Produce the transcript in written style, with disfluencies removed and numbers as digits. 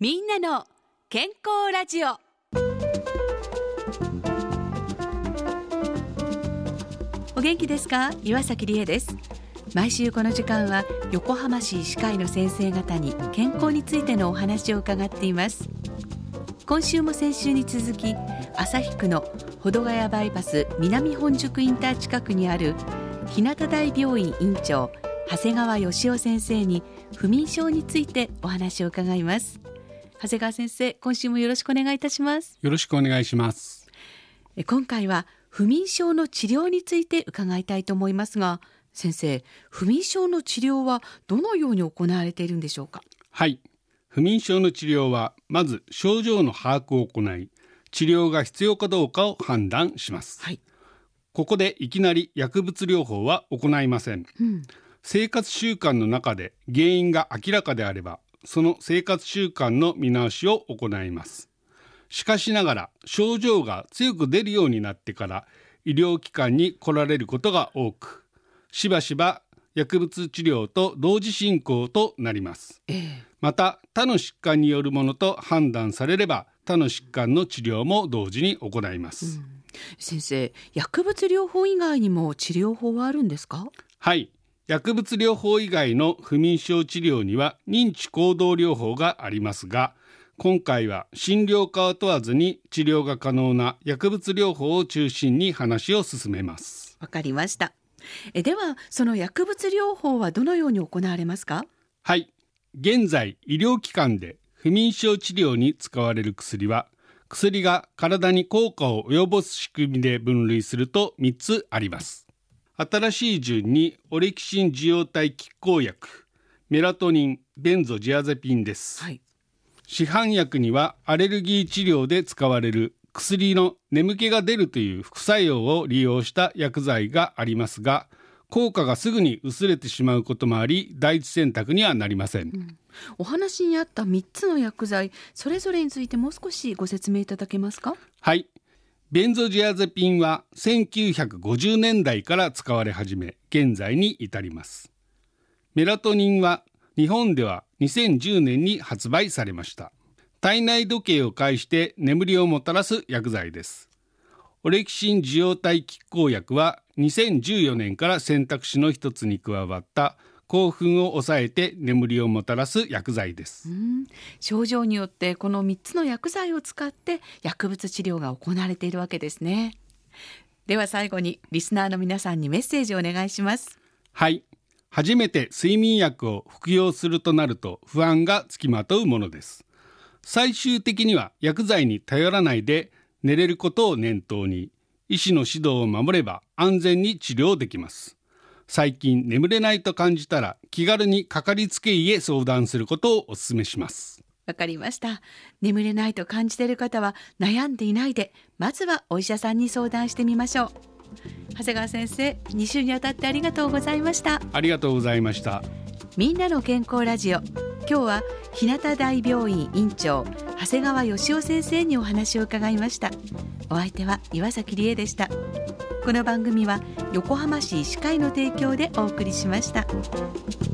みんなの健康ラジオ。お元気ですか？岩崎理恵です。毎週この時間は横浜市医師会の先生方に健康についてのお話を伺っています。今週も先週に続き、旭区の保土ヶ谷バイパス南本宿インター近くにある日向大病院院長長谷川義雄先生に不眠症についてお話を伺います。長谷川先生、今週もよろしくお願いいたします。 よろしくお願いします。 今回は不眠症の治療について伺いたいと思いますが、先生、不眠症の治療はどのように行われているんでしょうか？ はい、不眠症の治療はまず症状の把握を行い、治療が必要かどうかを判断します。 はい、 ここでいきなり薬物療法は行いません。生活習慣の中で原因が明らかであれば、その生活習慣の見直しを行います。しかしながら症状が強く出るようになってから医療機関に来られることが多く、しばしば薬物治療と同時進行となります。また他の疾患によるものと判断されれば、他の疾患の治療も同時に行います。 先生、薬物療法以外にも治療法はあるんですか？ はい、薬物療法以外の不眠症治療には認知行動療法がありますが、今回は診療科を問わずに治療が可能な薬物療法を中心に話を進めます。 わかりました。ではその薬物療法はどのように行われますか？ はい、現在医療機関で不眠症治療に使われる薬は、薬が体に効果を及ぼす仕組みで分類すると3つあります。新しい順にオレキシン受容体拮抗薬、メラトニン、ベンゾジアゼピンです。市販薬にはアレルギー治療で使われる薬の眠気が出るという副作用を利用した薬剤がありますが、効果がすぐに薄れてしまうこともあり、第一選択にはなりません。 お話にあった3つの薬剤、それぞれについてもう少しご説明いただけますか？ はい、ベンゾジアゼピンは1950年代から使われ始め、現在に至ります。メラトニンは日本では2010年に発売されました。体内時計を介して眠りをもたらす薬剤です。オレキシン受容体拮抗薬は2014年から選択肢の一つに加わった興奮を抑えて眠りをもたらす薬剤です。 症状によってこの3つの薬剤を使って薬物治療が行われているわけですね。では最後にリスナーの皆さんにメッセージをお願いします。 はい、初めて睡眠薬を服用するとなると不安がつきまとうものです。最終的には薬剤に頼らないで寝れることを念頭に、医師の指導を守れば安全に治療できます。最近眠れないと感じたら気軽にかかりつけ医へ相談することをお勧めします。 わかりました。眠れないと感じている方は悩んでいないで、まずはお医者さんに相談してみましょう。長谷川先生、2週にわたってありがとうございました。 ありがとうございました。 みんなの健康ラジオ、今日は日向大病院院長長谷川義雄先生にお話を伺いました。お相手は岩崎理恵でした。この番組は横浜市医師会の提供でお送りしました。